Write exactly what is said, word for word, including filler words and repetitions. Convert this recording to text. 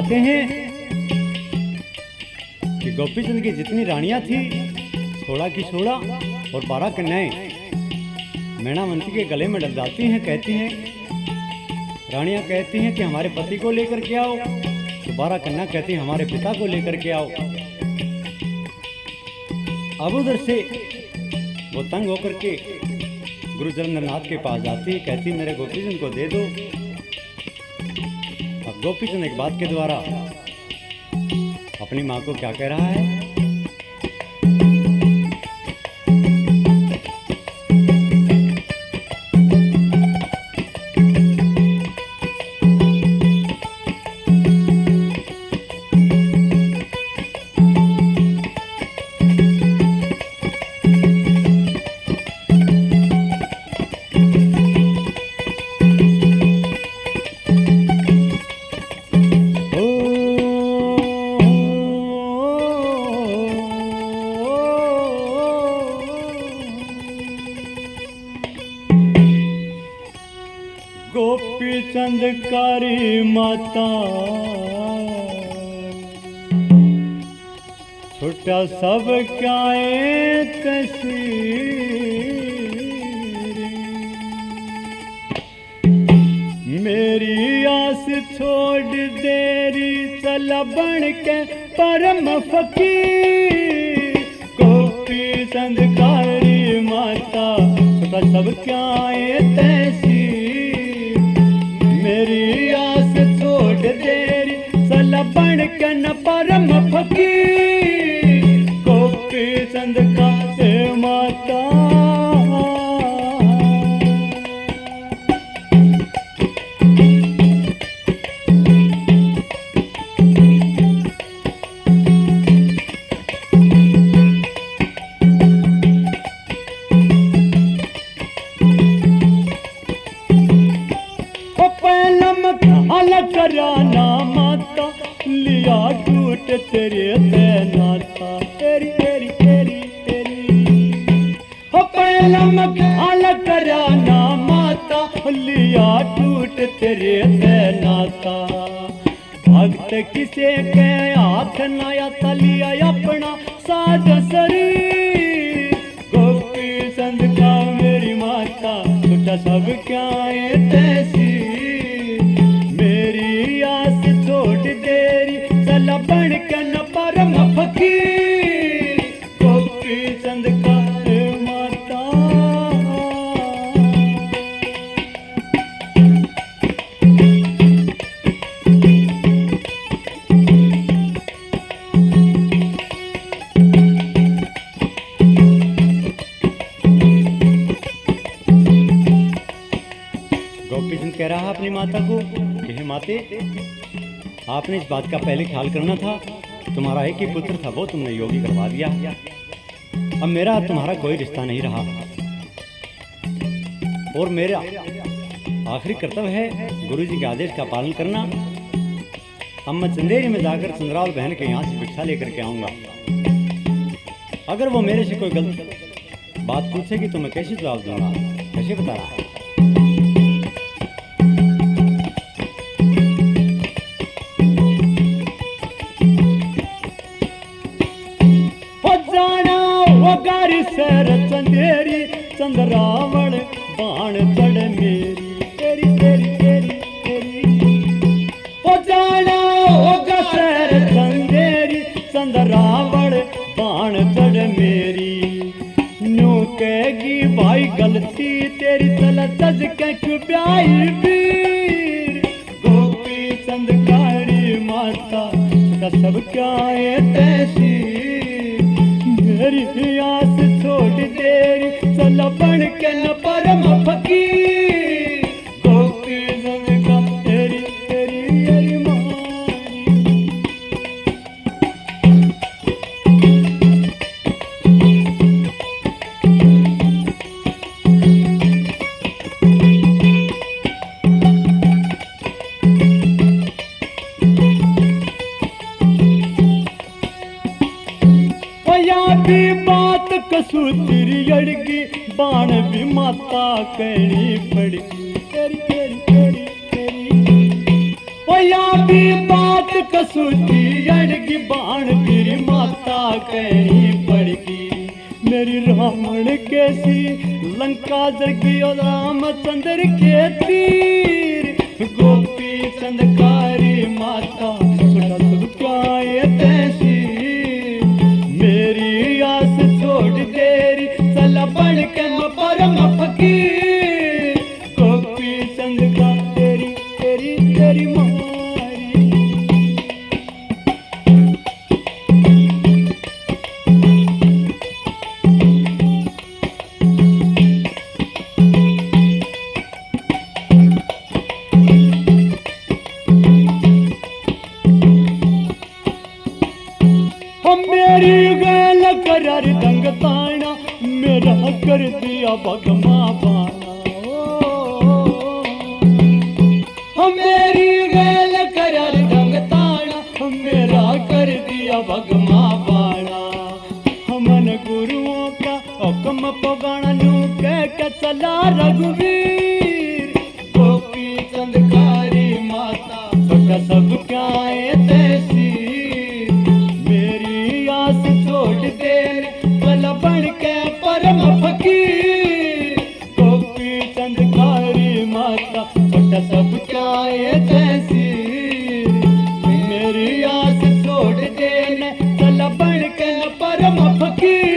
बताते हैं कि गोपीचंद की जितनी रानियां थी सोलह की सोलह और बारह कन्याएं मैणावंती के गले में डल जाती हैं। कहती हैं, रानियां कहती हैं कि हमारे पति को लेकर के आओ, तो बारह कन्या कहती हैं हमारे पिता को लेकर के आओ। अब उधर से वो तंग होकर के गुरु जलंधरनाथ के पास जाती है, कहती मेरे गोपीचंद को दे दो। अब गोपीचंद एक बात के द्वारा अपनी माँ को क्या कह रहा है, गोपीचंद कारी माता छोटा सब क्या तस्वीर, मेरी आस छोड़ देरी चला बन के परम फकीर। गोपीचंद कारी माता छोटा सब क्या तस्वीर, मेरी आस छोड़ देरी चला बन के न परम फकीर। गोपीचंद का से माता कराना माता लिया टूट तेरे नाता, तेरी तेरी तेरी तेरी हो पहला मकाल कराना माता लिया टूट तेरे नाता। भक्त किसे के हाथ नया तलिया अपना साध शरीर। गोपीचंद का मेरी माता छोटा सब क्या है तैसी, मेरी आस छोड़ देरी चला बन के न परम फकीर। गोपीचंद का माता गोपीचंद कह रहा है अपनी माता को, माते आपने इस बात का पहले ख्याल करना था, तुम्हारा एक ही पुत्र था वो तुमने योगी करवा दिया, अब मेरा तुम्हारा कोई रिश्ता नहीं रहा और मेरा आखिरी कर्तव्य है गुरु जी के आदेश का पालन करना। अब मैं चंदेरी में जाकर चंद्रावल बहन के यहाँ से भिक्षा लेकर के आऊंगा। अगर वो मेरे से कोई गलत बात पूछेगी तो मैं कैसे जवाब दूंगा, कैसे बता रहा है। सर चंदेरी चंद्रावण बाण चढ़ मेरी, तेरी तेरी तेरी तेरी ओ जाना होगा सर चंदेरी चंद्रावण बाण चढ़ मेरी। न्यू कहेगी भाई गलती तेरी चल तज के क्यों प्याई वीर। गोपीचंद कारी माता सब क्या है तैसी, मेरी आस छोड़ देरी चला बन के न परम फकीर। गोपीचंद का तेरी तेरी तेरी भी बात कसूत्री अड़गी बाण भी माता कहनी पड़गी, तेरी तेरी तेरी तेरी ओ या भी बात कसूती अड़गी बाण तेरी माता कहीं पड़गी मेरी रावण कैसी लंका जगी और रामचंद्र के तीर गोपी चंदकारी माता छोटा सब क्या ये तैसी मेरी आस छोड़ देरी चला बन के मैं परम फकीर गोपी चंदका तेरी तेरी तेरी मारी मेरी गैल करार दंग ताना मेरा कर दिया भगमा पाना मेरी गैल करार दंग ताना मेरा कर दिया भगमा पाना हमन गुरुओं का हुक्म पगाना नू कह के चला रघुवीर गोपी चंदकारी माता छोटा सब क्या है तैसी छोड़ दे भला बन के परम फकीर गोपी चंदकारी माता छोटा सब क्या है जैसी मेरी आस छोड़ दे भला बन के परम फकीर